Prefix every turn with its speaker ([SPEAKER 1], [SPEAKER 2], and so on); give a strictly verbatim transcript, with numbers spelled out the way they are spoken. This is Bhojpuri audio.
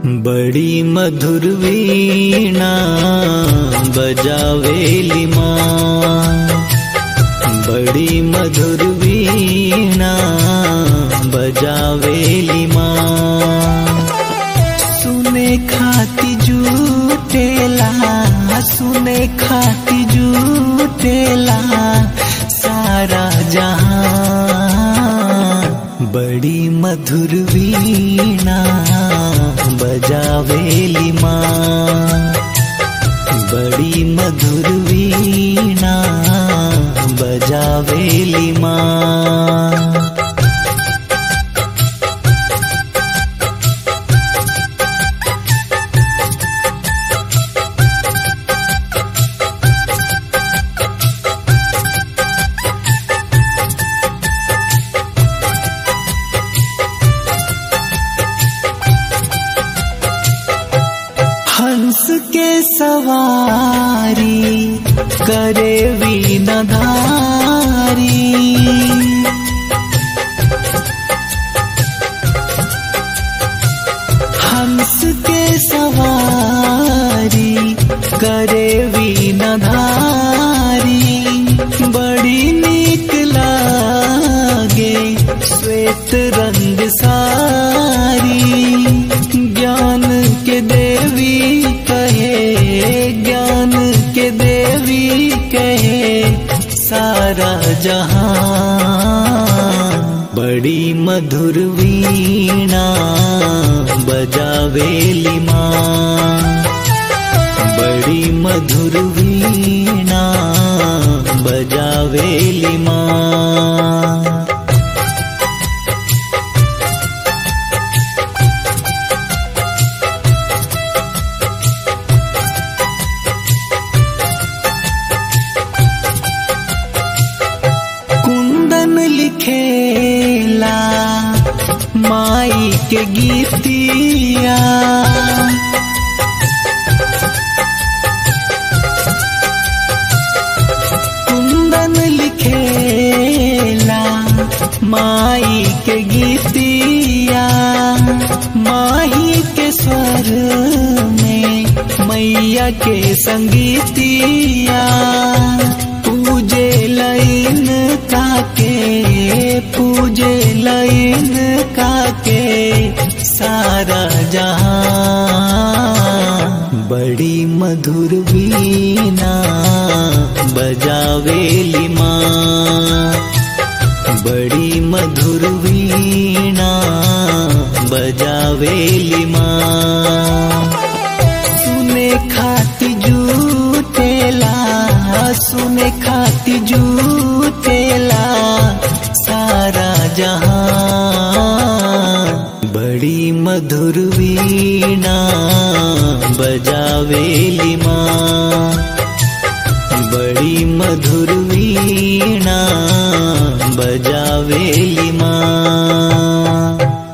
[SPEAKER 1] बड़ी मधुर वीणा बजावेली माँ, बड़ी मधुर वीणा बजावेली माँ। सुने खाती जूटेला, सुने खाती जूटेला सारा जहां। बड़ी मधुर वीणा बजावेली माँ, बड़ी मधुर वीणा बजावेली माँ। हंस के सवारी करे वीणाधारी, हंस के सवारी करे वीणाधारी। बड़ी नीक लागे श्वेत रंग सारी, ज्ञान के देवी कहे, ज्ञान के देवी कहे सारा जहां। बड़ी मधुर वीणा बजावेली माँ, बड़ी मधुर वीणा बजावेली माँ। लिखेला माई के गीतिया, कुंदन लिखेला माई के गीतिया। माही के स्वर में मैया के संगीतिया। पूजे लाइन काके, पूजे लाइन काके सारा जहां। बड़ी मधुर वीणा बजावेली माँ, बड़ी मधुर वीणा बजावेली माँ। सुने खाती जूटेला, सुने खाती जूटेला सारा जहां। बड़ी मधुर वीणा बजावेली माँ, बड़ी मधुर वीणा बजावेली माँ।